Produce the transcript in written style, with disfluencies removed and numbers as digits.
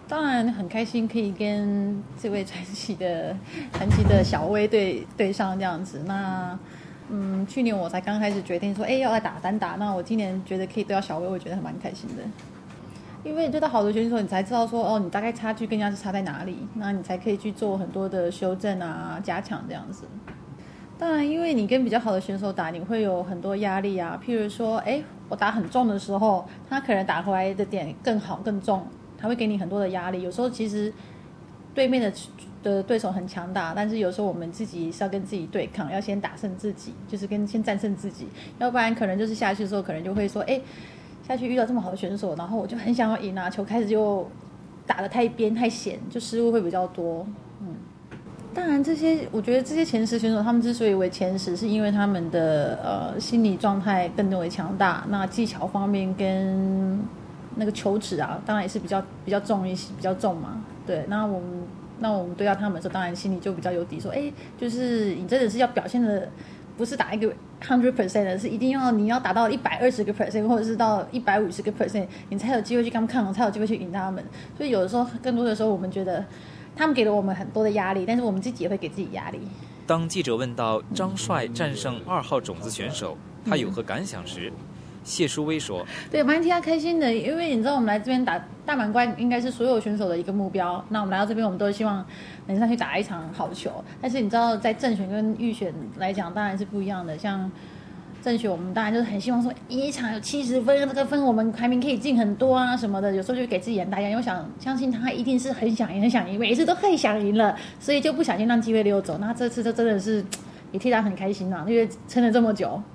当然很开心可以跟这位传奇的小威对上这样子。那去年我才刚开始决定说，要来打单打。那我今年觉得可以对到小威，我觉得还蛮开心的。因为对到好的选手，你才知道说，你大概差距跟人家是差在哪里，那你才可以去做很多的修正啊、加强这样子。当然，因为你跟比较好的选手打，你会有很多压力啊。譬如说，我打很重的时候，他可能打回来的点更好、更重，他会给你很多的压力。有时候其实对面的对手很强大，但是有时候我们自己是要跟自己对抗，要先打胜自己，就是先战胜自己，要不然可能就是下去的时候，可能就会说，下去遇到这么好的选手，然后我就很想要赢啊，球开始就打得太边太险，就失误会比较多。当然我觉得这些前10选手他们之所以为前10，是因为他们的心理状态更为强大，那技巧方面跟那个球质啊，当然也是比较重一些，比较重嘛。对，那我们对到他们的时候，当然心里就比较有底，说就是你真的是要表现的，不是打一个100% 的，是一定你要达到120%，或者是到150%，你才有机会去跟他们抗衡，才有机会去赢他们。所以有的时候，更多的时候，我们觉得他们给了我们很多的压力，但是我们自己也会给自己压力。 当记者问到张帅战胜2号种子选手，他有何感想时，谢淑薇说：“ 对，蛮替他开心的，因为你知道我们来这边打大满贯，应该是所有选手的一个目标。那我们来到这边，我们都希望能上去打一场好球。但是你知道，在正选跟预选来讲，当然是不一样的。像正选，我们当然就是很希望说，一场有70分，这个分我们排名可以进很多啊什么的。有时候就给自己很大压力，因为相信他一定是很想赢，很想赢，每一次都太想赢了，所以就不小心让机会溜走。那这次就真的是也替他很开心啊，因为撑了这么久。